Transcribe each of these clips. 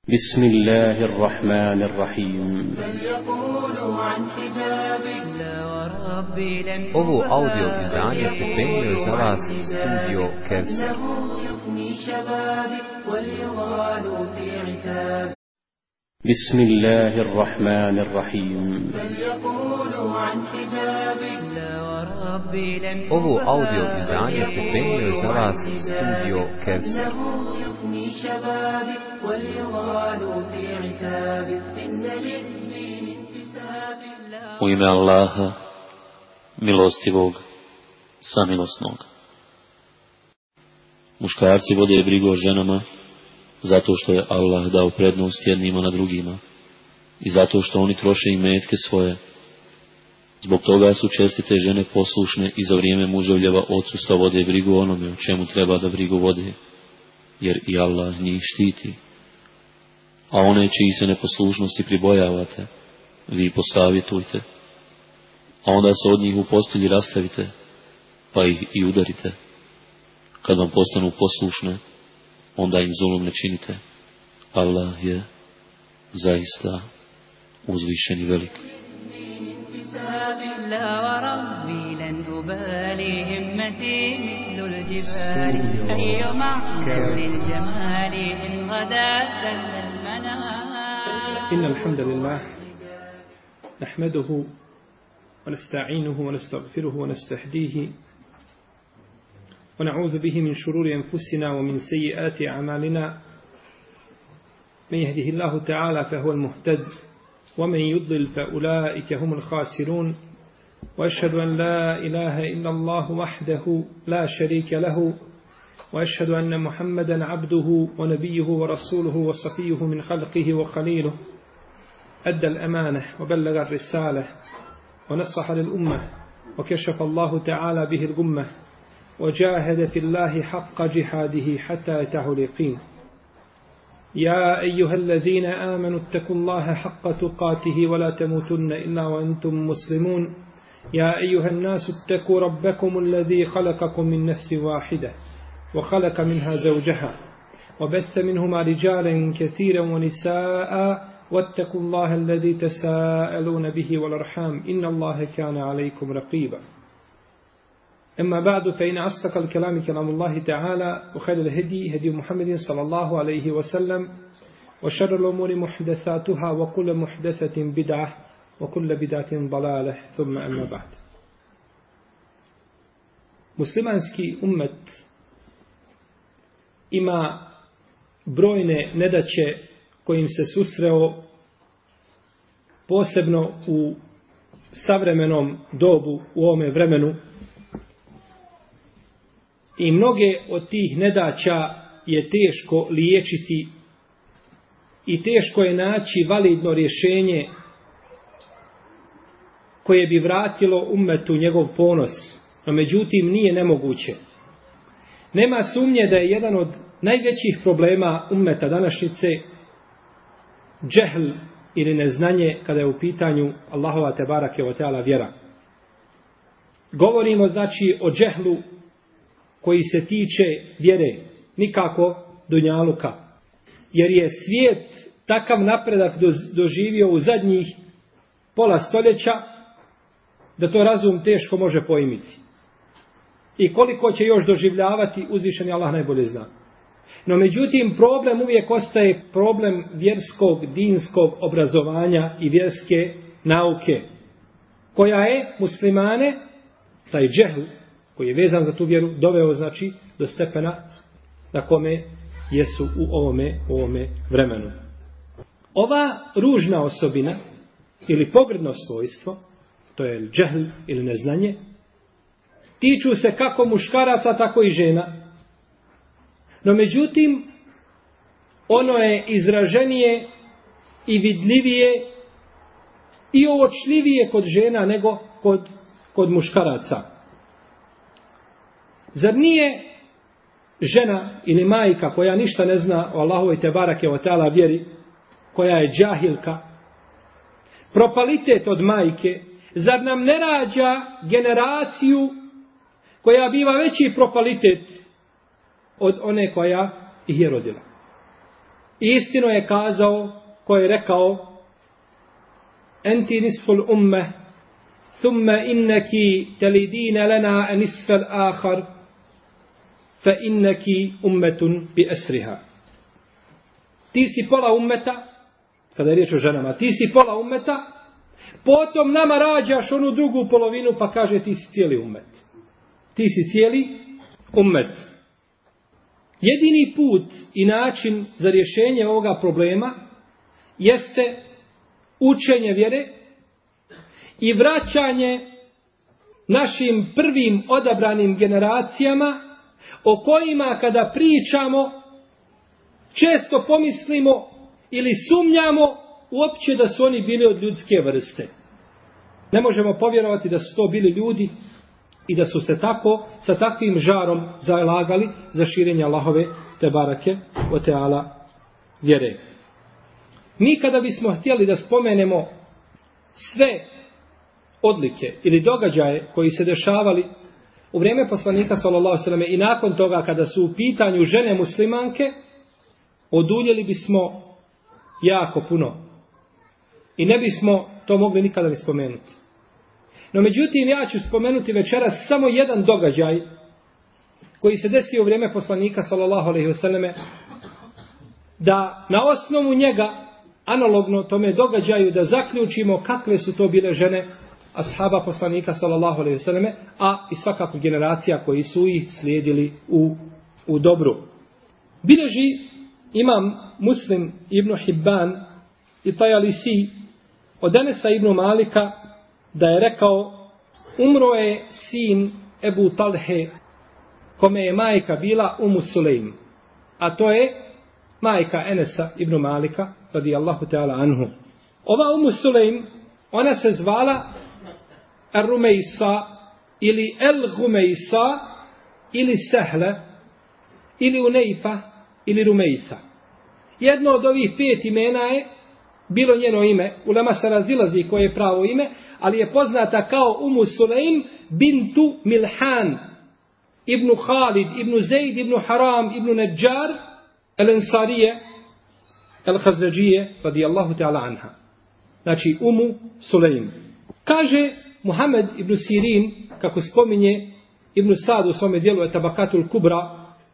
بسم الله الرحمن الرحيم. Ovo audio izdanje pripremio za vas studio Kevser. بسم الله الرحمن الرحيم. Ovo audio izdanje pripremio za vas studio Kevser. U ime Allaha, milostivog, samilosnog. Muškarci vode brigu o ženama, zato što je Allah dao prednost jednima na drugima i zato što oni troše imetke svoje. Zbog toga su čestite žene poslušne i za vrijeme muževljeva odsustva vode brigu o onome o čemu treba da brigu vode, jer i Allah njih štiti. A one čiji se neposlušnosti pribojavate, vi posavjetujte, a onda se od njih u postelji rastavite, pa ih i udarite. Kad vam postanu poslušne, onda im zulum ne činite. Allah je zaista uzvišen i velik. إن الحمد لله نحمده ونستعينه ونستغفره ونستهديه ونعوذ به من شرور أنفسنا ومن سيئات أعمالنا. من يهده الله تعالى فهو المهتد ومن يضلل فأولئك هم الخاسرون. وأشهد أن لا إله إلا الله وحده لا شريك له وأشهد أن محمدا عبده ونبيه ورسوله وصفيه من خلقه وخليله. أدى الأمانة وبلغ الرسالة ونصح للأمة وكشف الله تعالى به الغمة وجاهد في الله حق جهاده حتى أتاه اليقين. يا أيها الذين آمنوا اتقوا الله حق تقاته ولا تموتن إلا وأنتم مسلمون. يا أيها الناس اتقوا ربكم الذي خلقكم من نفس واحدة وخلق منها زوجها وبث منهما رجالا كثيرا ونساء واتقوا الله الذي تساءلون به والأرحام إن الله كان عليكم رقيبا. أما بعد فإن أصدق الكلام كلام الله تعالى وخير الهدي هدي محمد صلى الله عليه وسلم وشر الأمور محدثاتها وكل محدثة بدعة وكل بدعة ضلالة ثم أما بعد. Muslimanski ummet ima brojne nedaće kojim se susreo posebno u savremenom dobu, u ovome vremenu, i mnoge od tih nedaća je teško liječiti i teško je naći validno rješenje koje bi vratilo ummetu njegov ponos, no međutim nije nemoguće. Nema sumnje da je jedan od najvećih problema ummeta današnjice džehl ili neznanje kada je u pitanju Allahova tebarake ve teala vjera. Govorimo znači o džehlu koji se tiče vjere, nikako dunjaluka. Jer je svijet takav napredak doživio u zadnjih pola stoljeća da to razum teško može pojmiti. I koliko će još doživljavati, uzvišeni Allah najbolje zna. No međutim, problem uvijek ostaje problem vjerskog, dinskog obrazovanja i vjerske nauke, koja je muslimane, taj džehl koji je vezan za tu vjeru, doveo znači do stepena na kome jesu u ovome vremenu. Ova ružna osobina ili pogrdno svojstvo, to je džehl ili neznanje, tiču se kako muškaraca, tako i žena. No međutim, ono je izraženije i vidljivije i uočljivije kod žena nego kod muškaraca. Zar nije žena ili majka koja ništa ne zna o Allahovoj tebarake ve teala vjeri, koja je džahilka, propalitet od majke? Zar nam ne rađa generaciju koja biva veći propalitet od one koja ih je rodila? I istinu je kazao ko je rekao enti nisful umme thumma innaki talidina lana nisfal akhar fa innaki ummetun bi esriha. Ti si pola ummeta, kada je riječ o ženama, ti si pola ummeta, potom nama rađaš onu drugu polovinu pa kaže ti si cijeli ummet. Ti si cijeli ummet. Jedini put i način za rješenje ovoga problema jeste učenje vjere i vraćanje našim prvim odabranim generacijama o kojima kada pričamo često pomislimo ili sumnjamo uopće da su oni bili od ljudske vrste. Ne možemo povjerovati da su to bili ljudi i da su se tako, sa takvim žarom zalagali za širenje Allahove te barake o teala vjere. Mi kada bismo htjeli da spomenemo sve odlike ili događaje koji se dešavali u vrijeme poslanika sallallahu alejhi ve selleme i nakon toga kada su u pitanju žene muslimanke, oduljili bismo jako puno. I ne bismo to mogli nikada ni spomenuti. No međutim, ja ću spomenuti večeras samo jedan događaj koji se desio u vrijeme poslanika sallallahu alejhi ve selleme, da na osnovu njega, analogno tome događaju, da zaključimo kakve su to bile žene ashaba poslanika sallallahu alejhi ve selleme, a i svakako generacija koji su ih slijedili u dobru. Bileži imam Muslim ibn Hibban i Tajalisi od Enesa ibn Malika da je rekao, umro je sin Ebu Talhe, kome je majka bila Umu Sulejm, a to je majka Enesa ibn Malika radijallahu ta'ala anhu. Ova Umu Sulejm, ona se zvala Ar-Rumejsa ili El-Gumejsa ili Sehle ili Unejfa ili Rumejsa. Jedno od ovih 5 imena je bilo njeno ime. Ulema se razilazi koje je pravo ime, ali je poznata kao Umu Sulejm bintu Milhan ibn Khalid ibn Zaid ibn Haram ibn Najjar el-Ensarije el-Hazređije radijallahu ta'ala anha. Znači Umu Sulejm. Kaže Muhammed ibn Sirin, kako spominje Ibn Sad u svome dijelu Etabakatul Kubra,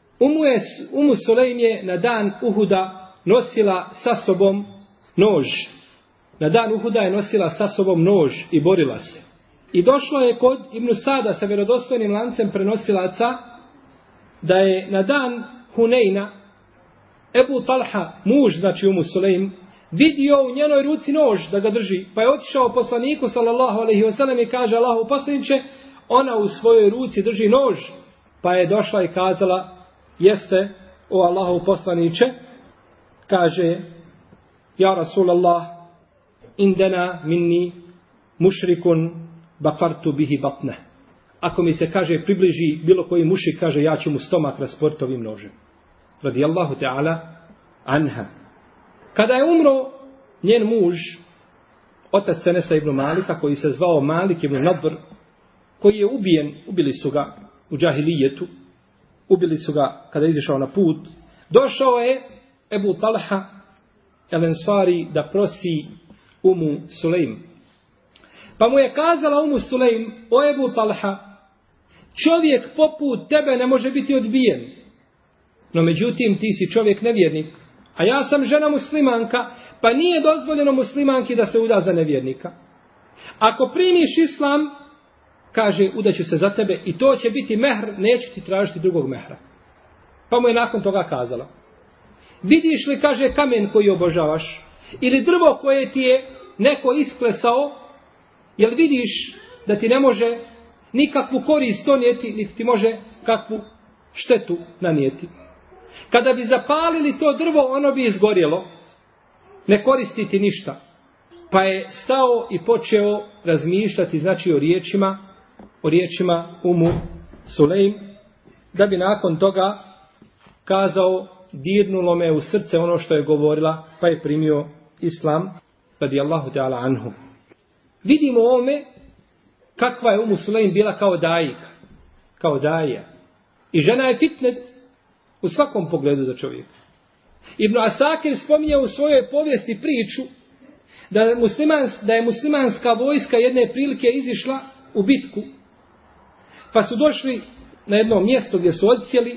Umu Sulejm je na dan Uhuda nosila sa sobom nož. Na dan Uhuda je nosila sa sobom nož i borila se. I došlo je kod Ibn Sada sa vjerodostojnim lancem prenosilaca da je na dan Hunejna Ebu Talha, muž, znači Umu Sulejm, vidio u njenoj ruci nož da ga drži, pa je otišao poslaniku sallallahu alejhi ve sellem i kaže, Allahu poslaniče, ona u svojoj ruci drži nož, pa je došla i kazala, jeste, o Allahu poslaniče, kaže, ja Rasulallah, indena minni mušrikun bakartu bihi batne. Ako mi se kaže približi bilo koji mušrik, kaže, ja ću mu stomak rasporiti ovim nožem. Radijallahu ta'ala anha. Kada je umro njen muž, otac Enesa ibn Malika, koji se zvao Malik ibn Nadr, koji je ubijen, ubili su ga u džahilijetu, ubili su ga kada je izišao na put, došao je Ebu Talha el-Ensari da prosi Umu Sulejm. Pa mu je kazala Umu Sulejm, o Ebu Talha, čovjek poput tebe ne može biti odbijen. No međutim, ti si čovjek nevjernik, a ja sam žena muslimanka, pa nije dozvoljeno muslimanki da se uda za nevjernika. Ako primiš islam, kaže, udaću se za tebe i to će biti mehr, neću ti tražiti drugog mehra. Pa mu je nakon toga kazala, vidiš li, kaže, kamen koji obožavaš ili drvo koje ti je neko isklesao, jel vidiš da ti ne može nikakvu korist donijeti, niti ti može kakvu štetu nanijeti. Kada bi zapalili to drvo, ono bi izgorjelo, ne koristiti ništa. Pa je stao i počeo razmišljati, znači o riječima Umu Sulejm, da bi nakon toga kazao, dirnulo me u srce ono što je govorila, pa je primio islam, radijallahu ta'ala anhu. Vidimo ovome kakva je Umu Sulejm bila kao dajika, kao daja. I žena je fitnet u svakom pogledu za čovjeka. Ibn Asakir spominje u svojoj povijesti priču da je muslimanska vojska jedne prilike izišla u bitku, pa su došli na jedno mjesto gdje su odsjeli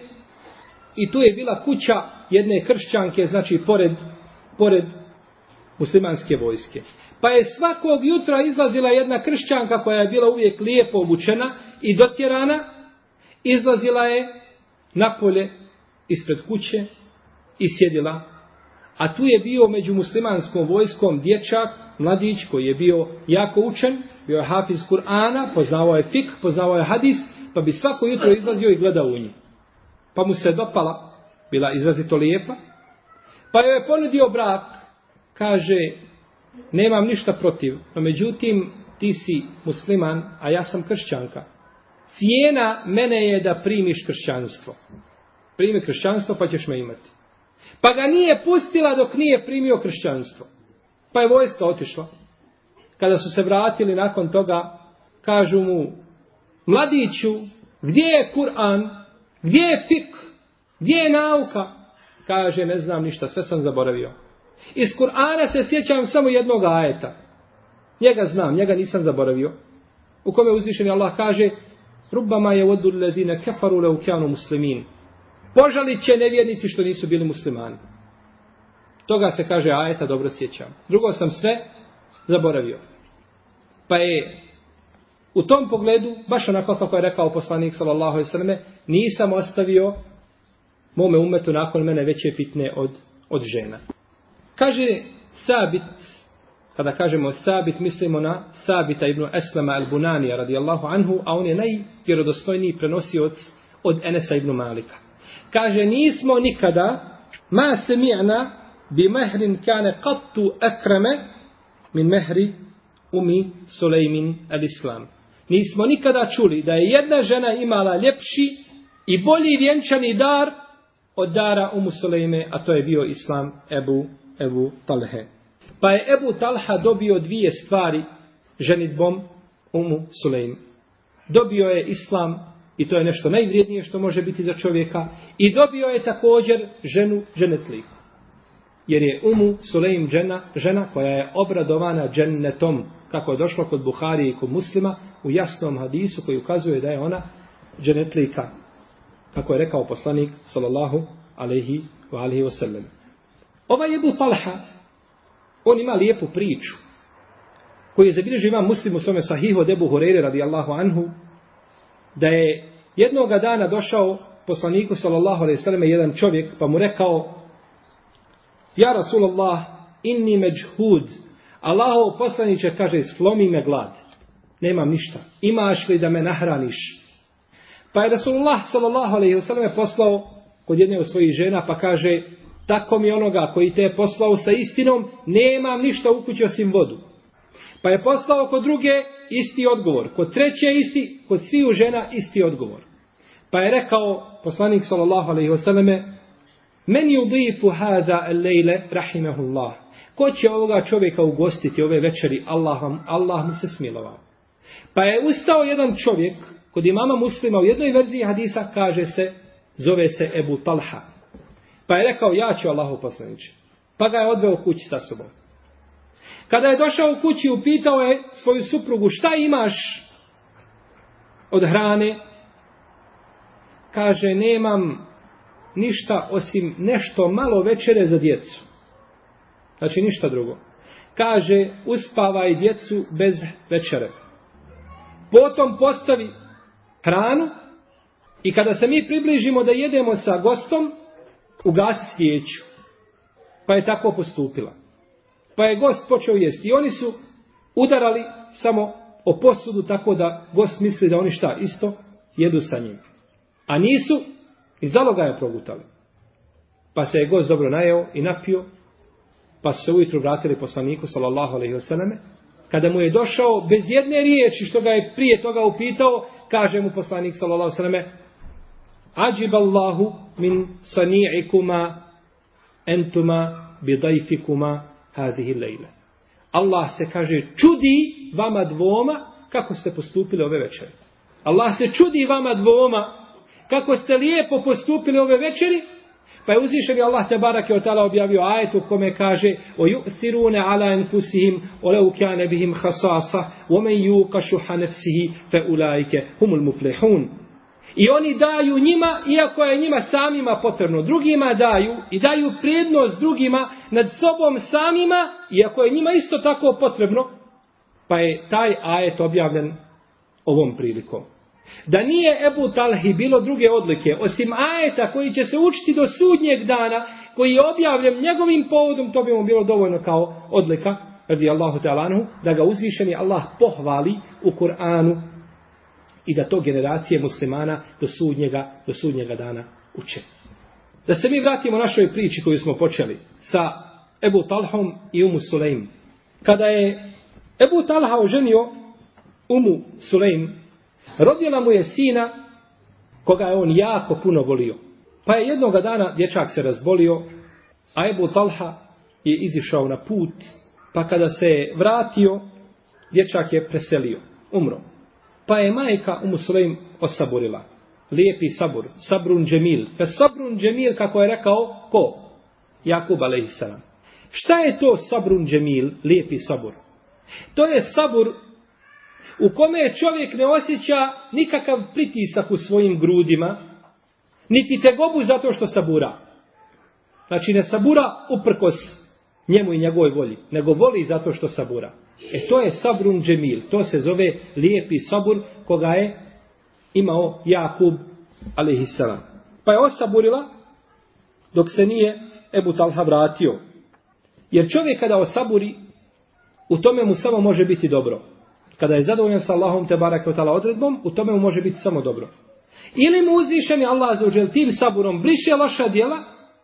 i tu je bila kuća jedne kršćanke, znači pored muslimanske vojske. Pa je svakog jutra izlazila jedna kršćanka koja je bila uvijek lijepo obučena i dotjerana, izlazila je napolje ispred kuće i sjedila. A tu je bio među muslimanskom vojskom dječak, mladić koji je bio jako učen, bio je hafiz Kur'ana, poznavao je fik, poznavao je hadis, pa bi svako jutro izlazio i gledao u nju. Pa mu se dopala, bila izrazito lijepa, pa joj je ponudio brak. Kaže, nemam ništa protiv, no međutim ti si musliman, a ja sam kršćanka. Cijena mene je da primiš kršćanstvo. Primi kršćanstvo pa ćeš me imati. Pa ga nije pustila dok nije primio kršćanstvo. Pa je vojska otišla. Kada su se vratili nakon toga, kažu mu, mladiću, gdje je Kur'an? Gdje je fik? Gdje je nauka? Kaže, ne znam ništa, sve sam zaboravio. Iz Kur'ana se sjećam samo jednog ajeta. Njega znam, njega nisam zaboravio. U kome uzvišeni Allah kaže, Rubbama je vodu ledine kefaru leukjanu muslimin. Požalit će nevjernici što nisu bili muslimani. Toga se kaže ajeta, dobro sjećam. Drugo sam sve zaboravio. Pa je u tom pogledu, baš onako kako je rekao poslanik sallallahu alejhi ve selleme, nisam ostavio mome ummetu nakon mene veće fitne od žena. Kaže Sabit, kada kažemo Sabit, mislimo na Sabita ibn Eslama al-Bunanija radijallahu anhu, a on je najvjerodostojniji prenosioc od Enesa ibn Malika. Kaže, nismo nikada ma sami'na bi mehrin kane qattu akrame min mehri umi Sulejmin al-Islam. Nismo nikada čuli da je jedna žena imala ljepši i bolji vjenčani dar od dara Umu Sulejme, a to je bio Islam Ebu Talhe. Pa je Ebu Talha dobio dvije stvari ženitbom Umu Sulejm. Dobio je Islam, i to je nešto najvrijednije što može biti za čovjeka, i dobio je također ženu dženetliku. Jer je Umu Sulejm žena koja je obradovana džennetom, kako je došlo kod Buhari i kod Muslima u jasnom hadisu koji ukazuje da je ona dženetlika, kako je rekao poslanik sallallahu alejhi ve sellem. Ovaj Ebu Talha, on ima lijepu priču koju je zabilježio imam Muslim u svome sahihu od Ebu Hureyre radijallahu anhu, da je jednoga dana došao poslaniku sallallahu alejhi ve selleme jedan čovjek pa mu rekao: Ja Rasulallah, inni međhud, Allahov poslaniče, kaže, slomi me glad, nemam ništa, imaš li da me nahraniš? Pa je Rasulullah sallallahu alejhi ve selleme poslao kod jedne od svojih žena pa kaže: tako mi onoga koji te je poslao sa istinom, nemam ništa u kući osim vodu. Pa je poslao kod druge isti odgovor, kod treće isti, kod sviju žena isti odgovor. Pa je rekao poslanik sallallahu alejhi ve selleme: men yudifu hada al-layla rahimahullah. Ko će ovoga čovjeka ugostiti ove večeri, Allah mu se smilovao. Pa je ustao jedan čovjek kod imama Muslima u jednoj verziji hadisa, kaže se, zove se Ebu Talha. Pa je rekao: ja ću, Allahov poslaniče. Pa ga je odveo kući sa sobom. Kada je došao u kući, upitao je svoju suprugu: šta imaš od hrane? Kaže: nemam ništa osim nešto malo večere za djecu. Znači ništa drugo. Kaže: uspavaj djecu bez večere. Potom postavi hranu i kada se mi približimo da jedemo sa gostom, ugasi svijeću. Pa je tako postupila. Pa je gost počeo jesti i oni su udarali samo o posudu tako da gost misli da oni šta isto jedu sa njim. A nisu i zalogaja progutali. Pa se je gost dobro najeo i napio, pa su se ujutru vratili poslaniku sallallahu alejhi ve selleme. Kada mu je došao bez jedne riječi što ga je prije toga upitao, kaže mu poslanik sallallahu alejhi ve selleme: Ađiballahu min sani'ikuma entuma bidajfikuma hadihi lejle. Allah se, kaže, čudi vama dvoma kako ste postupili ove večeri. Allah se čudi vama dvoma kako ste lijepo postupili ove večeri, Pa je uzvišeni Allah te barake o ta'ala objavio ajet u kome kaže o yu'thirune ala enfusihim olev kjane bihim hasasa omen yuqa šuha nefsihi fe ulaike humul muflihun. I oni daju njima, iako je njima samima potrebno, drugima daju i daju prednost drugima nad sobom samima, iako je njima isto tako potrebno, pa je taj ajet objavljen ovom prilikom. Da nije Ebu Talhi bilo druge odlike, osim ajeta koji će se učiti do sudnjeg dana, koji je objavljen njegovim povodom, to bi mu bilo dovoljno kao odlika, radijallahu ta'ala anhu, da ga uzvišeni Allah pohvali u Kur'anu i da to generacije muslimana do sudnjega dana uče. Da se mi vratimo našoj priči koju smo počeli sa Ebu Talhom i Umu Sulejm. Kada je Ebu Talha oženio Umu Sulejm, rodila mu je sina koga je on jako puno volio. Pa je jednoga dana dječak se razbolio, a Ebu Talha je izišao na put, pa kada se je vratio, dječak je preselio, umro. Pa je majka Umu Sulejm osaburila. Lijepi sabur, sabrun džemil. Sabrun džemil, kako je rekao, ko? Jakub alejhiselam. Šta je to sabrun džemil, lijepi sabur? To je sabur u kome čovjek ne osjeća nikakav pritisak u svojim grudima, niti tegobu zato što sabura. Znači ne sabura uprkos njemu i njegovoj volji, nego voli zato što sabura. To je sabrun džemil, to se zove lijepi sabur koga je imao Jakub alejhiselam. Pa je osaburila dok se nije Ebu Talha vratio. Jer čovjek kada osaburi, u tome mu samo može biti dobro. Kada je zadovoljan sa Allahom te barake o ta'ala odredbom, u tome mu može biti samo dobro. Ili mu uzvišeni Allah azza tim saburom briše loša djela,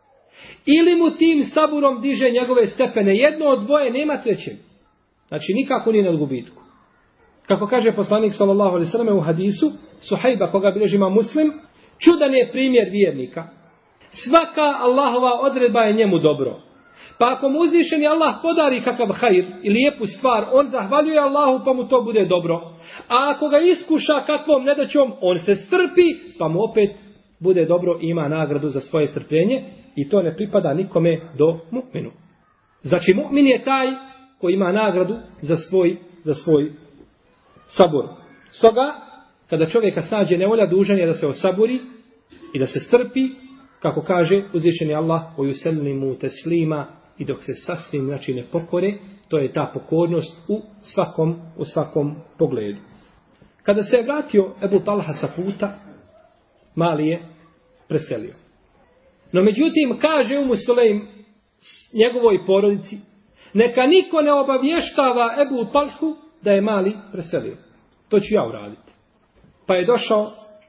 ili mu tim saburom diže njegove stepene. Jedno od dvoje, nema treće. Znači nikako nije na gubitku. Kako kaže poslanik sallallahu alejhi ve selleme u hadisu Suhejba, koga bilježi Imam Muslim, čudan je primjer vjernika. Svaka Allahova odredba je njemu dobro. Pa ako mu uzvišeni Allah podari kakav hajr i lijepu stvar, on zahvaljuje Allahu pa mu to bude dobro. A ako ga iskuša kakvom nedaćom, on se strpi pa mu opet bude dobro i ima nagradu za svoje strpljenje i to ne pripada nikome do mu'minu. Znači mu'min je taj koji ima nagradu za svoj sabur. Stoga, kada čovjeka snađe nevolja, dužan je da se osaburi i da se strpi, kako kaže uzvišeni Allah, وَيُسَلِّمُ تَسْلِيمًا, i dok se sasvim znači ne pokore, to je ta pokornost u svakom pogledu. Kada se je vratio Ebu Talha sa puta, mali je preselio. No međutim, kaže Umu Sulejm njegovoj porodici, neka niko ne obavještava Ebu Talhu da je mali preselio. To ću ja uraditi. Pa je došao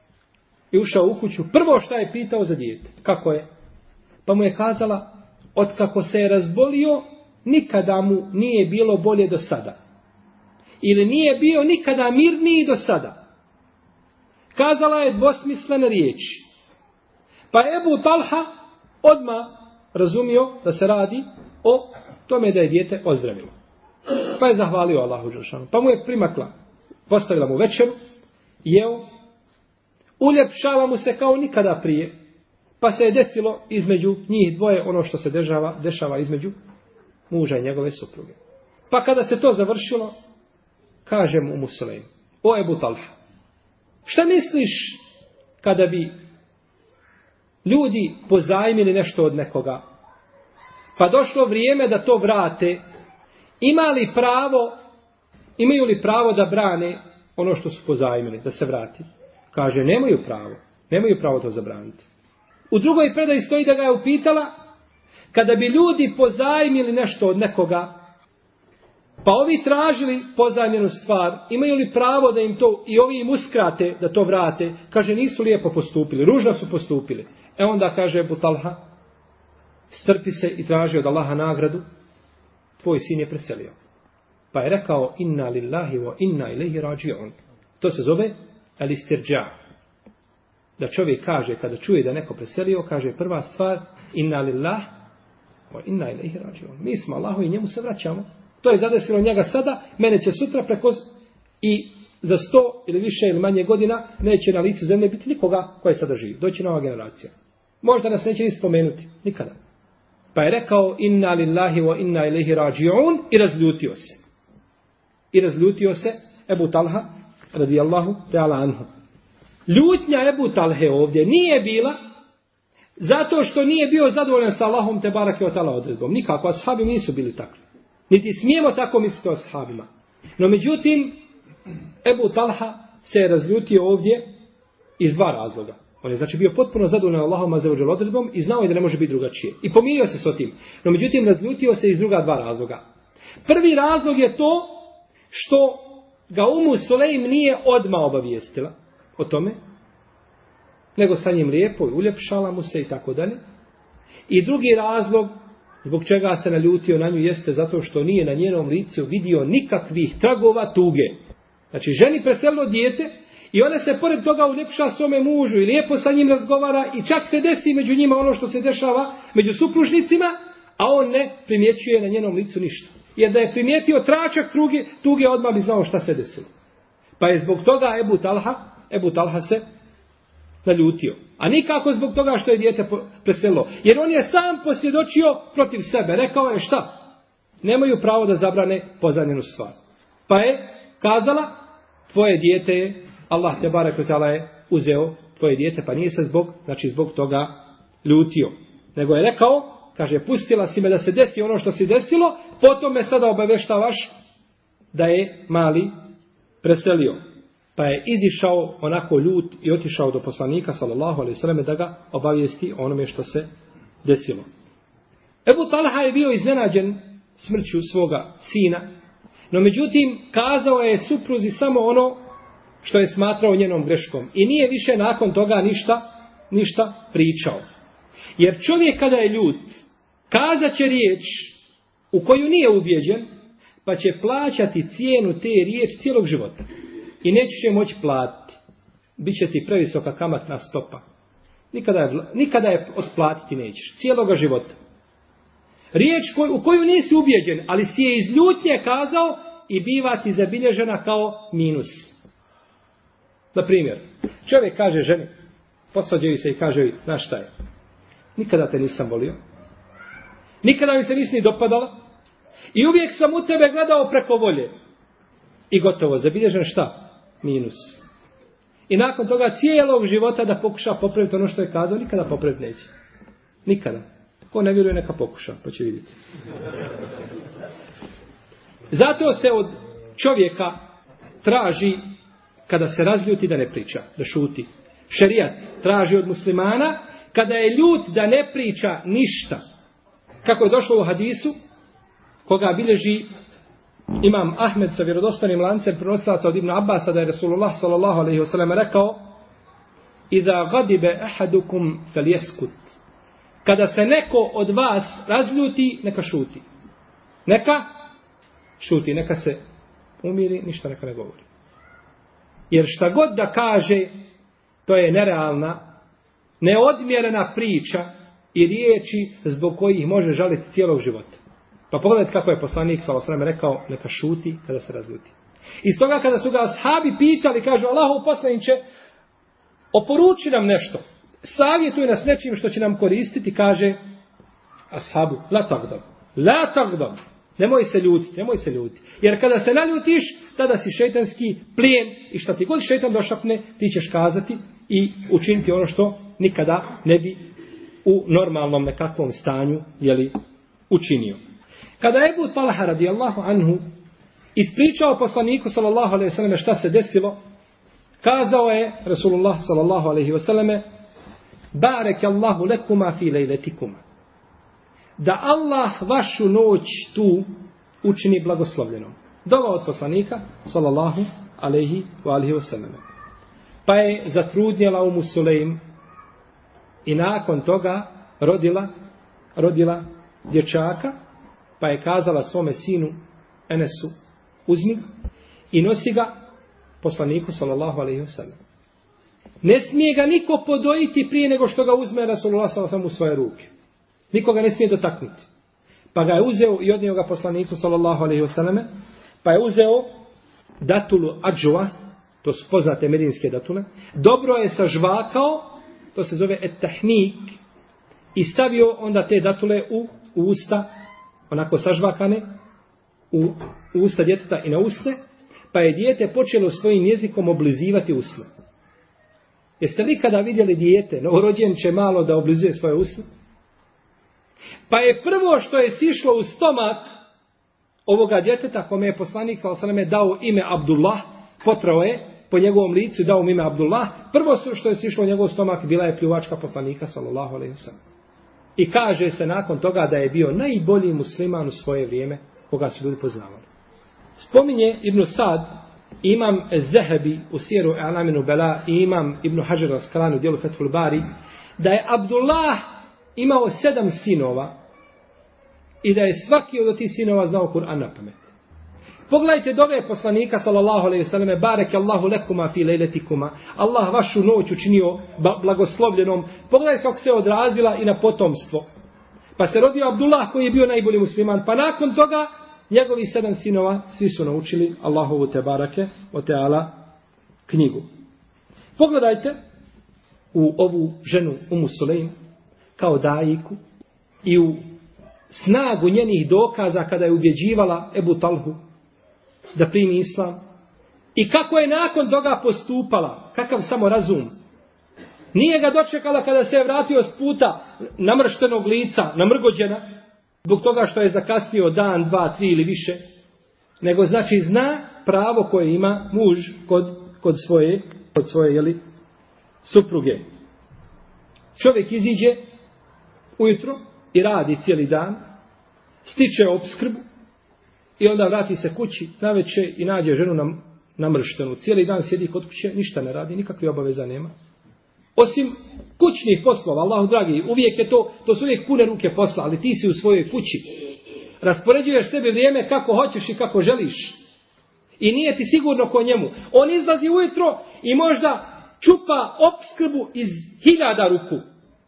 i ušao u kuću. Prvo što je pitao za dijete. Kako je? Pa mu je kazala, otkako se je razbolio, nikada mu nije bilo bolje do sada. Ili nije bio nikada mirniji do sada. Kazala je dvosmislene riječi. Pa Ebu Talha odmah razumio da se radi o tome da je dijete ozdravilo. Pa je zahvalio Allahu dželešanu. Pa mu je primakla. Postavila mu večeru, jeo, uljepšava mu se kao nikada prije. Pa se je desilo između njih dvoje ono što se dešava između muža i njegove supruge. Pa kada se to završilo, kaže mu Umu Sulejm, o Ebu Talha, šta misliš kada bi ljudi pozajmili nešto od nekoga, pa došlo vrijeme da to vrate, imaju li pravo da brane ono što su pozajmili, da se vrati? Kaže, nemaju pravo to zabraniti. U drugoj predaji stoji da ga je upitala, kada bi ljudi pozajmili nešto od nekoga, pa ovi tražili pozajmljenu stvar, imaju li pravo da im to, i ovi im uskrate da to vrate? Kaže, nisu lijepo postupili, ružno su postupili. Onda kaže Ebu Talha, strpi se i traži od Allaha nagradu, tvoj sin je preselio. Pa je rekao, inna lillahi wa inna ilaihi rađi'un. To se zove al-istirđa. Da čovjek kaže, kada čuje da neko preselio, kaže prva stvar, inna lillahi wa inna ilaihi rađi'un. Mi smo Allahu i njemu se vraćamo. To je zadesilo njega sada, mene će sutra preko i za 100 ili više ili manje godina neće na licu zemlje biti nikoga koji sada živi. Doći nova generacija. Možda nas neće ni spomenuti. Nikada. Pa je rekao inna lillahi wa inna ilaihi rađi'un i razljutio se. I razljutio se Ebu Talha radijallahu ta'ala anhu. Ljutnja Ebu Talhe ovdje nije bila zato što nije bio zadovoljan sa Allahom te barake o ta'ala odredbom. Nikako, ashabi nisu bili takvi. Niti smijemo tako misliti o ashabima. No međutim, Ebu Talha se je razljutio ovdje iz dva razloga. On je znači bio potpuno zadovoljan Allahom azzavodžel odredbom i znao je da ne može biti drugačije. I pomirio se s tim. No međutim, razljutio se iz druga dva razloga. Prvi razlog je to što ga Sulejm nije odmah obavijestila o tome, nego sa njim lijepo i uljepšala mu se i tako dalje. I drugi razlog zbog čega se naljutio na nju jeste zato što nije na njenom licu vidio nikakvih tragova tuge. Znači, ženi preselilo dijete i ona se pored toga uljepša svome mužu i lijepo sa njim razgovara i čak se desi među njima ono što se dešava među supružnicima, a on ne primjećuje na njenom licu ništa. Jer da je primijetio tračak tuge, odmah bi znao šta se desilo. Pa je zbog toga Ebu Talha se naljutio. A nikako zbog toga što je dijete preselilo. Jer on je sam posvjedočio protiv sebe. Rekao je šta? Nemaju pravo da zabrane pozadnjenu stvar. Pa je kazala, tvoje dijete je, Allah te barek ve taala je uzeo tvoje dijete, pa nije se zbog toga ljutio. Nego je rekao, kaže, pustila si me da se desi ono što se desilo, potom me sada obaveštavaš da je mali preselio. Pa je izišao onako ljut i otišao do poslanika sallallahu alejhi ve selleme da ga obavijesti o onome što se desilo. Ebu Talha je bio iznenađen smrću svoga sina, no međutim kazao je supruzi samo ono što je smatrao njenom greškom i nije više nakon toga ništa pričao. Jer čovjek kada je ljut, kazat će riječ u koju nije ubijeđen, pa će plaćati cijenu te riječi cijelog života. I nećeš je moći platiti. Biće ti previsoka kamatna stopa. Nikada je otplatiti nećeš. Cijeloga života. Riječ u koju nisi ubijeđen, ali si je iz ljutnje kazao i biva ti zabilježena kao minus. Na primjer, čovjek kaže ženi, posvađaju se i kaže joj, znaš šta je? Nikada te nisam volio. Nikada mi se nisi ni dopadala. I uvijek sam u tebe gledao preko volje. I gotovo, zabilježen šta? Minus. I nakon toga cijelog života da pokuša popraviti ono što je kazao, nikada popraviti neće. Nikada. Ko ne vjeruje, neka pokuša, pa će vidjeti. Zato se od čovjeka traži, kada se razljuti, da ne priča, da šuti. Šerijat traži od muslimana, kada je ljut, da ne priča ništa. Kako je došlo u hadisu, koga bilježi Imam Ahmed sa vjerodostojnim lancem prenosilaca od Ibn Abbasa, da je Rasulullah sallallahu alejhi ve sellem rekao: "Iza gadiba ahadukum falyaskut." Kada se neko od vas razljuti, neka šuti. Neka šuti, neka se umiri, ništa neka ne govori. Jer šta god da kaže, to je nerealna, neodmjerena priča i riječi zbog kojih može žaliti cijelog života. Pa pogledajte kako je poslanik sallallahu alejhi ve sellem rekao, neka šuti kada se razljuti. Iz toga kada su ga ashabi pitali, kažu: "Allahov poslaniče, oporuči nam nešto. Savjetuj nas nečim što će nam koristiti", kaže ashabu: "La tagdab." Nemoj se ljutiti. Jer kada se naljutiš, tada si šejtanski plijen i šta ti god šejtan došapne, ti ćeš kazati i učiniti ono što nikada ne bi u normalnom nekakvom stanju učinio. Kada je Ebu Talha radijallahu anhu ispričao poslaniku sallallahu alejhi ve selleme šta se desilo, kazao je Rasulullah sallallahu alejhi ve selleme: "Barakallahu lekuma fi lejletikuma." Da Allah vašu noć tu učini blagoslovljenom. Dova od poslanika sallallahu alejhi ve selleme. Pa je zatrudnjela Sulejm i nakon toga rodila dječaka, pa je kazala svome sinu Enesu: "Uzmi i nosi ga poslaniku sallallahu alejhi ve sellem. Ne smije ga niko podojiti prije nego što ga uzme Rasulullah sallallahu alejhi ve sellem u svoje ruke. Nikoga ne smije dotaknuti." Pa ga je uzeo i odnio ga poslaniku sallallahu alejhi ve selleme, pa je uzeo datulu adžua, to su poznate medinske datule, dobro je sažvakao, to se zove et-tahnik, i stavio onda te datule u usta, onako sažvakane, u usta djeteta i na usne, pa je dijete počelo svojim jezikom oblizivati usne. Jeste li kada vidjeli dijete, novorođenče malo da oblizuje svoje usne? Pa je prvo što je sišlo u stomak ovoga djeteta, kome je poslanik sallallahu alejhi ve selleme dao ime Abdullah, potrao je po njegovom licu i dao mu ime Abdullah, prvo što je sišlo u njegov stomak bila je pljuvačka poslanika sallallahu alejhi ve sellem. I kaže se nakon toga da je bio najbolji musliman u svoje vrijeme, koga su ljudi poznavali. Spominje Ibn Sad, imam Zehebi u Sijeru A'laminu Bela i imam Ibn Hajar al-Asqalani u dijelu Fethul Bari, da je Abdullah imao 7 sinova i da je svaki od tih sinova znao Kur'an na pamet. Pogledajte dove poslanika sallallahu alejhi ve selleme, bareke Allahu lekuma fi lejletikuma, Allah vašu noć učinio blagoslovljenom. Pogledajte kako se odrazila i na potomstvo. Pa se rodio Abdullah koji je bio najbolji musliman, pa nakon toga njegovi 7 sinova svi su naučili Allahovu te barake o teala knjigu. Pogledajte u ovu ženu Umu Sulejm kao dajiku i u snagu njenih dokaza kada je ubjeđivala Ebu Talhu da primi islam i kako je nakon toga postupala, kakav samo razum. Nije ga dočekala kada se je vratio s puta namrštenog lica, namrgođena, zbog toga što je zakasnio dan, 2, 3 ili više, nego znači zna pravo koje ima muž kod svoje jeli, supruge. Čovjek iziđe ujutro i radi cijeli dan, stiče opskrbu i onda vrati se kući navečer i nađe ženu namrštenu. Cijeli dan sjedi kod kuće, ništa ne radi, nikakve obaveza nema. Osim kućnih poslova, Allahu dragi, uvijek je to su uvijek pune ruke posla, ali ti si u svojoj kući. Raspoređuješ sebi vrijeme kako hoćeš i kako želiš. I nije ti sigurno ko njemu. On izlazi ujutro i možda čupa opskrbu iz 1000 ruku.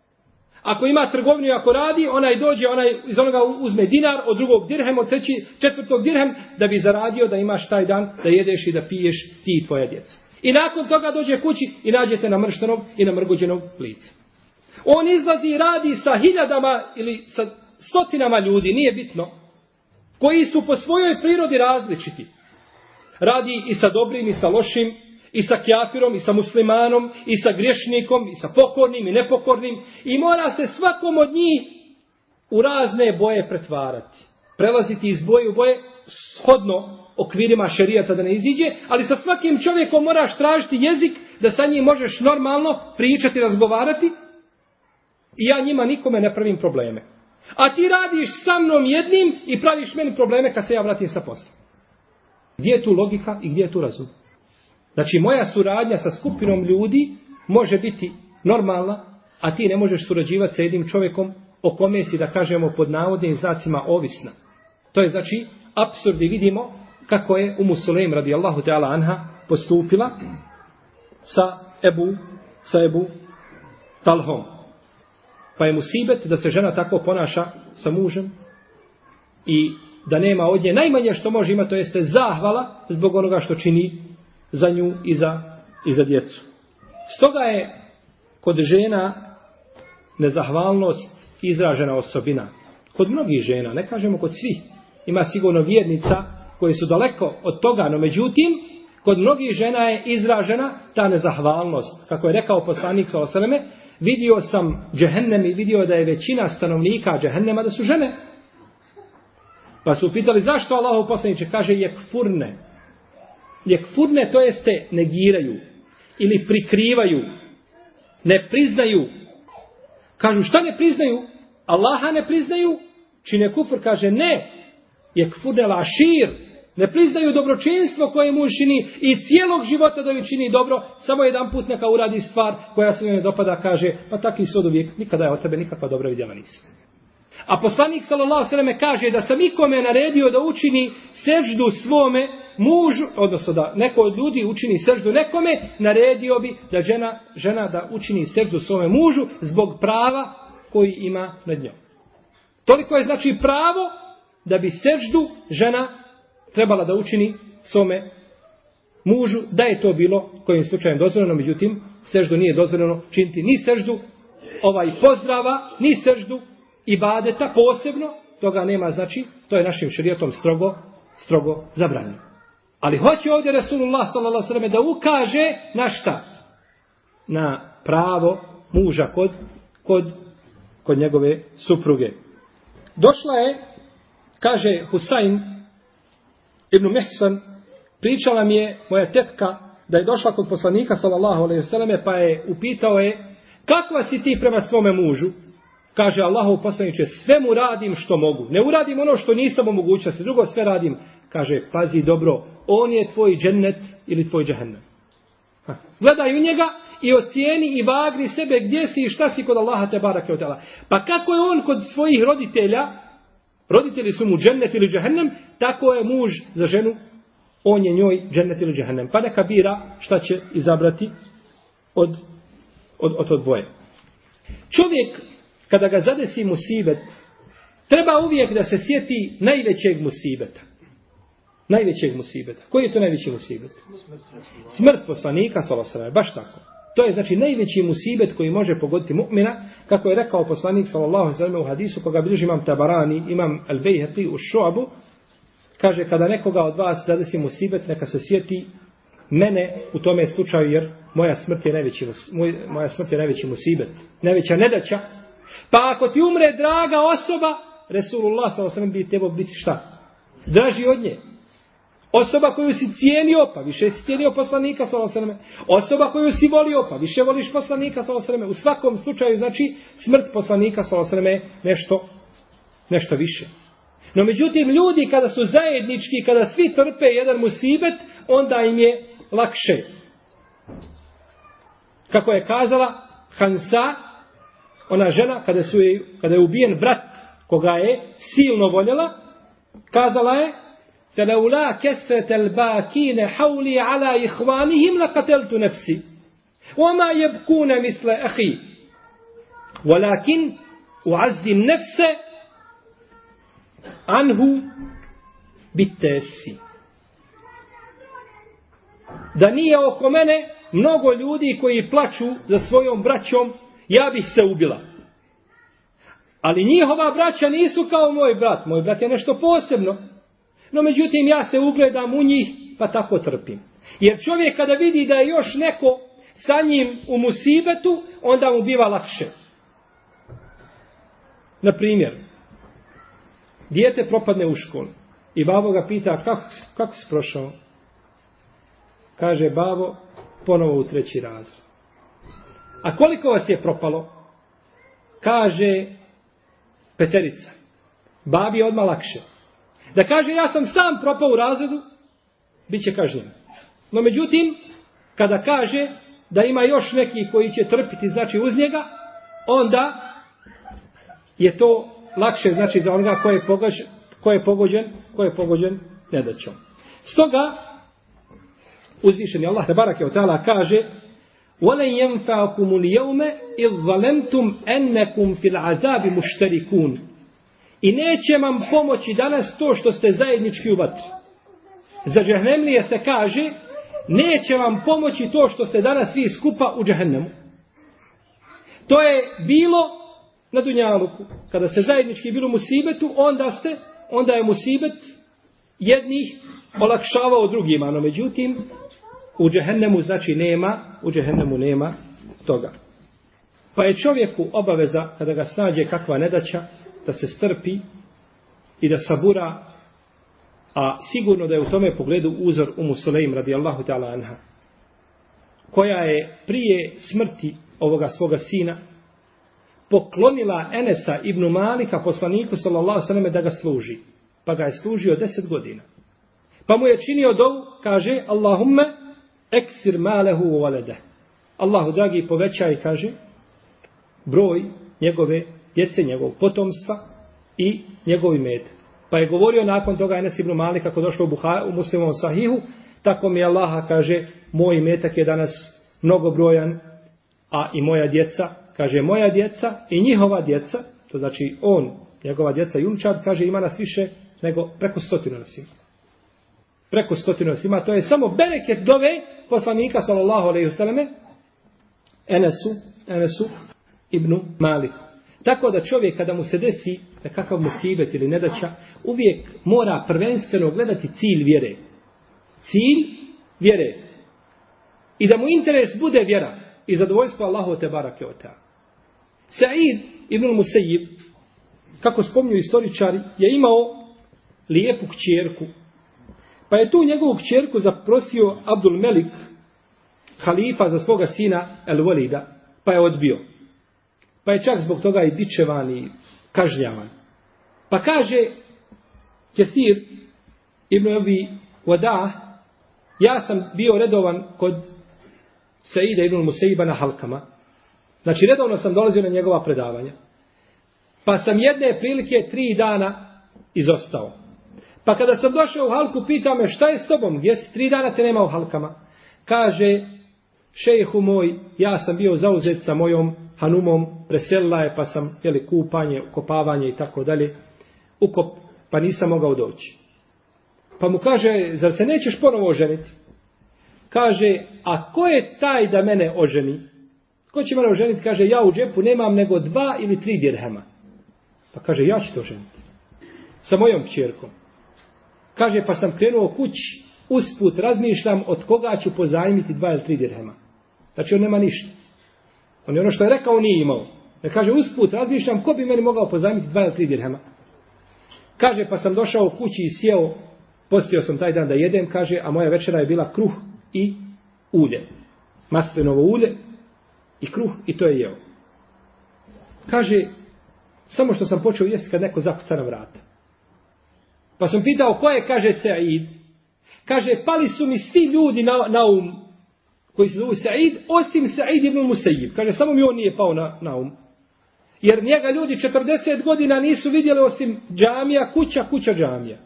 Ako ima trgovinu i ako radi, onaj dođe, iz onoga uzme dinar, od drugog dirhem, od četvrtog dirhem, da bi zaradio da imaš taj dan, da jedeš i da piješ ti i tvoja djeca. I nakon toga dođe kući i nađete namrštenog i namrgođenog lica. On izlazi i radi sa 1000 ili sa 100 ljudi, nije bitno, koji su po svojoj prirodi različiti. Radi i sa dobrim i sa lošim, i sa kjafirom, i sa muslimanom, i sa griješnikom, i sa pokornim i nepokornim. I mora se svakom od njih u razne boje pretvarati. Prelaziti iz boje u boje shodno okvirima šerijata da ne iziđe, ali sa svakim čovjekom moraš tražiti jezik da sa njim možeš normalno pričati, razgovarati. I ja njima nikome ne pravim probleme. A ti radiš sa mnom jednim i praviš meni probleme kad se ja vratim sa posla. Gdje je tu logika i gdje je tu razum? Znači, moja suradnja sa skupinom ljudi može biti normalna, a ti ne možeš surađivati sa jednim čovjekom o kome si, da kažemo, pod navodnim znacima ovisna. To je, znači, apsurd i vidimo kako je Umu Sulejm radijallahu ta'ala anha postupila sa Ebu Talhom. Pa je musibet da se žena tako ponaša sa mužem i da nema od nje najmanje što može imati, to jeste zahvala zbog onoga što čini za nju i za djecu. Stoga je kod žena nezahvalnost izražena osobina. Kod mnogih žena, ne kažemo kod svih, ima sigurno vjernica koji su daleko od toga, no međutim, kod mnogih žena je izražena ta nezahvalnost. Kako je rekao poslanik sallallahu alejhi ve selleme, vidio sam džehennem i vidio da je većina stanovnika džehennema da su žene. Pa su pitali zašto Allahov poslaniče, kaže jekfurne. Jekfurne, to jeste negiraju ili prikrivaju, ne priznaju. Kažu šta ne priznaju? Allaha ne priznaju? Čine kufr, kaže ne. Jekfurne lašir, ne priznaju dobročinstvo koje muž čini i cijelog života da ju čini dobro, samo jedan put neka uradi stvar koja se ne dopada, kaže pa takvi su od uvijek, nikada je od tebe nikakva dobra vidjela nisam. A poslanik sallallahu alejhi ve selleme kaže da sam ikome naredio da učini seždu svome mužu, odnosno da neko od ljudi učini seždu nekome, naredio bi da žena da učini seždu svome mužu zbog prava koji ima nad njom. Toliko je znači pravo da bi seždu žena trebala da učini svome mužu, da je to bilo kojim slučajem dozvoljeno, međutim seždu nije dozvoljeno činiti ni seždu pozdrava, ni seždu ibadeta posebno, toga nema, znači, to je našim šerijatom strogo zabranjeno. Ali hoće ovdje Resulullah s.a.v. da ukaže na šta? Na pravo muža kod njegove supruge. Došla je, kaže Husain ibn Mihsan, pričala mi je moja tetka da je došla kod poslanika s.a.v. pa je upitao je, kakva si ti prema svome mužu? Kaže Allahov poslaniče, sve mu radim što mogu. Ne uradim ono što nisam u mogućnosti, drugo sve radim. Kaže, pazi dobro, on je tvoj džennet ili tvoj džehennem. Gledaj u njega i ocijeni i vagni sebe gdje si i šta si kod Allaha te barake od tela. Pa kako je on kod svojih roditelji su mu džennet ili džehennem, tako je muž za ženu, on je njoj džennet ili džehennem. Pa neka bira šta će izabrati od dvoje. Čovjek, kada ga zadesi musibet, treba uvijek da se sjeti najvećeg musibeta. Najvećeg musibeta. Koji je to najveći musibet? Smrt poslanika, sallallahu, baš tako. To je znači najveći musibet koji može pogoditi mu'mina, kako je rekao poslanik sallallahu alejhi u hadisu koga bilježi imam Tabarani, imam Al-Bejhaqi u Šu'abu, kaže kada nekoga od vas zadesi musibet, neka se sjeti mene u tome slučaju, jer moja smrt je najveći musibet, najveća nedaća. Pa ako ti umre draga osoba, Resulullah s.a.v. bi trebao biti šta? Draži od nje. Osoba koju si cijenio, pa više si cijenio poslanika s.a.v. Osoba koju si volio, pa više voliš poslanika s.a.v. U svakom slučaju, znači, smrt poslanika s.a.v. nešto više. No međutim, ljudi kada su zajednički, kada svi trpe jedan musibet, onda im je lakše. Kako je kazala Hansa, ona žena, kada je ubijen brat koga je silno voljela, kazala je: فَلَوْلَا كَثْرَةَ الْبَاكِينَ حَوْلِي عَلَى إِخْوَانِهِمْ لَقَتَلْتُ نَفْسِي وَمَا يَبْكُونَ مِثْلَ أَخِي وَلَكِنْ أُعَزِّ النَّفْسَ عَنْهُ بِالتَّاسِّ. Da nije oko mene mnogo ljudi koji plaču za svojom braćom, ja bih se ubila. Ali njihova braća nisu kao moj brat. Moj brat je nešto posebno. No međutim, ja se ugledam u njih, pa tako trpim. Jer čovjek kada vidi da je još neko sa njim u musibetu, onda mu biva lakše. Na primjer, dijete propadne u školu i babo ga pita: kako si prošao? Kaže babo: ponovo u 3. razred. A koliko vas je propalo? Kaže 5. Babi je odmah lakše. Da kaže: ja sam sam propao u razredu, bit će kažnjen. No međutim, kada kaže da ima još neki koji će trpiti, znači uz njega, onda je to lakše, znači za onoga ko je pogođen nedaćom. Stoga uzvišeni Allah tebareke ve taala kaže: وَلَنْ يَنْفَعَكُمُ الْيَوْمَ إِذْ ظَلَمْتُمْ أَنَّكُمْ فِي الْعَذَابِ مُشْتَرِكُونَ. I neće vam pomoći danas to što ste zajednički u vatri. Za džehnemlije se kaže: neće vam pomoći to što ste danas svi skupa u džehennemu. To je bilo na dunjaluku. Kada ste zajednički bili u musibetu, onda je musibet jednih olakšavao drugima. No međutim, u džehennemu znači nema toga. Pa je čovjeku obaveza kada ga snađe kakva nedaća da se strpi i da sabura, a sigurno da je u tome pogledu uzor Umu Sulejm radijallahu ta'ala anha, koja je prije smrti ovoga svoga sina poklonila Enesa ibn Malika poslaniku sallallahu sallam da ga služi. Pa ga je služio 10 godina. Pa mu je činio dovu, kaže: Allahumme eksir malehu u valede. Allahu dragi, povećaj, kaže, broj njegove djece, njegovog potomstva i njegov imetak. Pa je govorio nakon toga Enes ibn Malik, kako došlo u Muslimovom sahihu: tako mi Allaha, kaže, moj imetak je danas mnogobrojan, a i moja djeca, kaže, moja djeca i njihova djeca, to znači njegova djeca i unčad, kaže, ima nas više nego preko 100 nas ima. Preko 100 nas ima. To je samo bereket dove poslanika sallallahu alejhi ve selleme Enesu ibn Maliku. Tako da čovjek kada mu se desi nekakav musibet ili nedaća, uvijek mora prvenstveno gledati cilj vjere. Cilj vjere. I da mu interes bude vjera i zadovoljstvo Allahu te barake o ta'ala. Sa'id ibn Musayyib, kako spominju istoričari, je imao lijepu kćerku. Pa je tu njegovu kćerku zaprosio Abdul Melik, halifa, za svoga sina El-Walida, pa je odbio. Pa je čak zbog toga i bičevan i kažnjavan. Pa kaže Kathir ibn Abi Wadah, ja sam bio redovan kod Saida ibn Musayyiba na halkama. Znači redovno sam dolazio na njegova predavanja. Pa sam jedne prilike 3 dana izostao. Pa kada sam došao u halku, pita me šta je s tobom, gdje si 3 dana te nema u halkama. Kaže, šejhu moj, ja sam bio zauzet sa mojom hanumom, preselila je, pa sam kupanje, ukopavanje i tako dalje, pa nisam mogao doći. Pa mu kaže, zar se nećeš ponovo oženiti? Kaže, a ko je taj da mene oženi? Ko će mene oženiti? Kaže, ja u džepu nemam nego 2 ili 3 dirhema. Pa kaže, ja ću to oženiti. Sa mojom kćerkom. Kaže, pa sam krenuo kući, usput razmišljam od koga ću pozajmiti 2 ili 3 dirhema. Znači, on nema ništa. On je ono što je rekao nije imao. Ne kaže, usput razmišljam ko bi meni mogao pozajmiti 2 ili 3 dirhema. Kaže, pa sam došao kući i sjeo, postio sam taj dan da jedem, kaže, a moja večera je bila kruh i ulje. Maslinovo ulje i kruh i to je jeo. Kaže, samo što sam počeo jesti kad neko zakuca na vrata. Pa sam pitao ko je, kaže Said. Kaže, pali su mi svi ljudi na um koji se zovu Said, osim Said ibn Musayyib. Kaže, samo mi on nije pao na um. Jer njega ljudi 40 godina nisu vidjeli osim džamija, kuća džamija.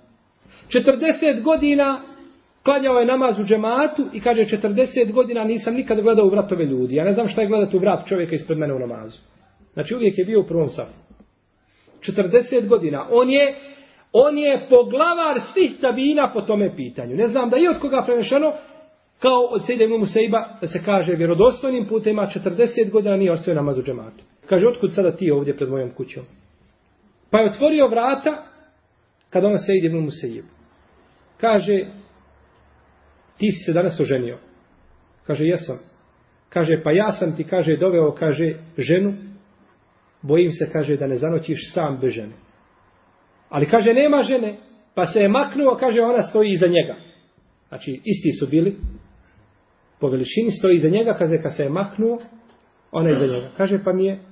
40 godina klanjao je namaz u džematu i kaže, 40 godina nisam nikad gledao u vratove ljudi. Ja ne znam šta je gledati u vrat čovjeka ispred mene u namazu. Znači uvijek je bio u prvom safu. 40 godina. On je poglavar svih tabina po tome pitanju. Ne znam da je od koga prenešeno, kao od Sejda ibn Musayyiba, da se kaže vjerodostojnim putima 40 godina nije ostavio namaz u džematu. Kaže, otkud sada ti ovdje pred mojom kućom? Pa je otvorio vrata kada on Sejda ibn Musayyib. Kaže, ti si se danas oženio. Kaže, jesam. Kaže, pa ja sam ti, kaže, doveo, kaže, ženu. Bojim se, kaže, da ne zanoćiš sam bez žene. Ali, kaže, nema žene. Pa se je maknuo, kaže, ona stoji iza njega. Znači, isti su bili. Po veličini stoji iza njega, kaže, kad se je maknuo, ona je iza njega. Kaže, pa mi je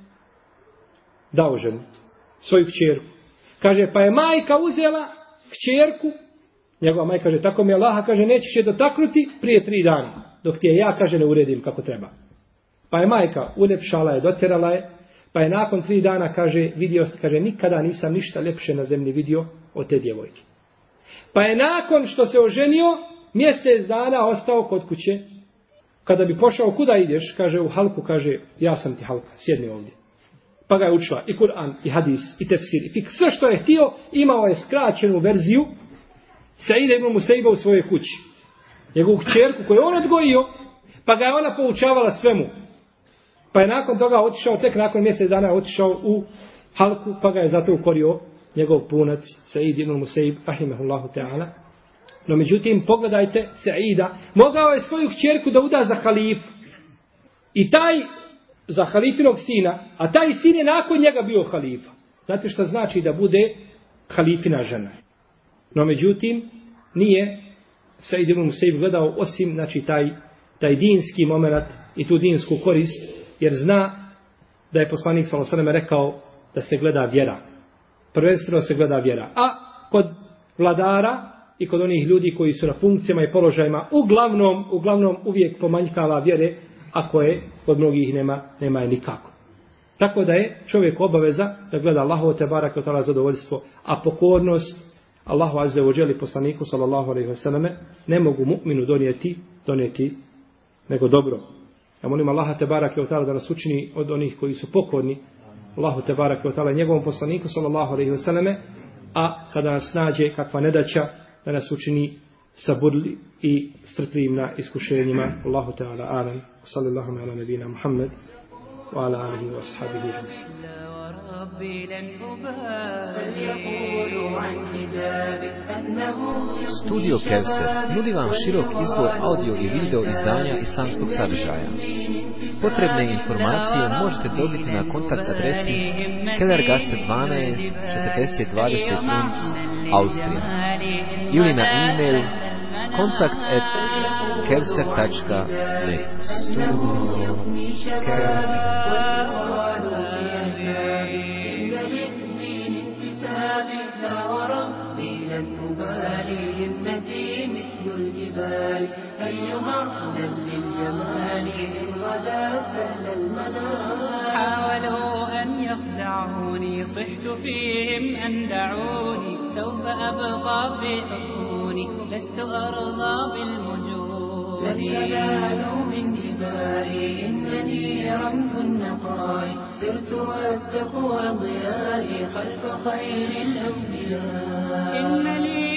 dao ženu. Svoju kćerku. Kaže, pa je majka uzela kćerku. Njegova majka kaže, tako mi je Allaha, kaže, nećeš je dotaknuti prije 3 dana. Dok ti je ja, kaže, ne uredim kako treba. Pa je majka uljepšala je, dotjerala je. Pa je nakon 3 dana, kaže, vidio, kaže, nikada nisam ništa ljepše na zemlji vidio od te djevojke. Pa je nakon što se oženio, mjesec dana ostao kod kuće. Kada bi pošao, kuda ideš? Kaže, u halku, kaže, ja sam ti halka, sjedni ovdje. Pa ga je učila i Kur'an, i hadis, i tefsir, i fik. Sve što je htio, imao je skraćenu verziju Saida ibn Musayyiba u svojoj kući. Njegovu kćerku koju je on odgojio, pa ga je ona poučavala svemu. Pa je nakon toga otišao, tek nakon mjesec dana otišao u halku, pa ga je zato ukorio njegov punac Said ibn Musayyib, rahimahullahu ta'ala. No međutim, pogledajte Saida, mogao je svoju kćerku da uda za halifu. I taj za halifinog sina, a taj sin je nakon njega bio halifa. Znate što znači da bude halifina žena? No međutim, nije Said ibn Musayyib gledao osim, znači, taj dinski moment i tu dinsku korist, jer zna da je poslanik sallallahu alejhi ve sellem rekao da se gleda vjera. Prvenstveno se gleda vjera. A kod vladara i kod onih ljudi koji su na funkcijama i položajima, uglavnom uvijek pomanjkava vjere, ako je kod mnogih nema je nikako. Tako da je čovjek obaveza da gleda Allahu te bareke ve taala zadovoljstvo, a pokornost Allahu azza wa dželle poslaniku sallallahu alejhi ve selleme ne mogu mu'minu donijeti nego dobro. Ja molim Allaha te bareke ve taala da nas učini od onih koji su pokorni Allahu te bareke ve taala njegovom poslaniku sallallahu alejhi ve selleme, a kada nas nađe kakva nedaća da nas učini saburli i strpljivim na iskušenjima. Allahu ta'ala alam. Sallallahu ala nabina Muhammed وعلى آله وأصحابه أجمعين. Studio Kevser nudi vam širok izbor audio i video izdanja islamskog sadržaja. Potrebne informacije možete dobiti na kontakt adresi Kellergasse 12 4020 Linz, Austrija ili na e-mail kontakt@kevser.net. Studio لن أبالي همتي مثل الجبال أي معنى للجمال إن غدا سهل المنال حاولوا أن يخدعوني صحت فيهم أن دعوني سوف أبقى في حصوني لست أرضى بالمجون لن ينالوا من دمائي إنني رمز النقاء سرت والتقوى ضيائي خلف خير الأنبياء إن لي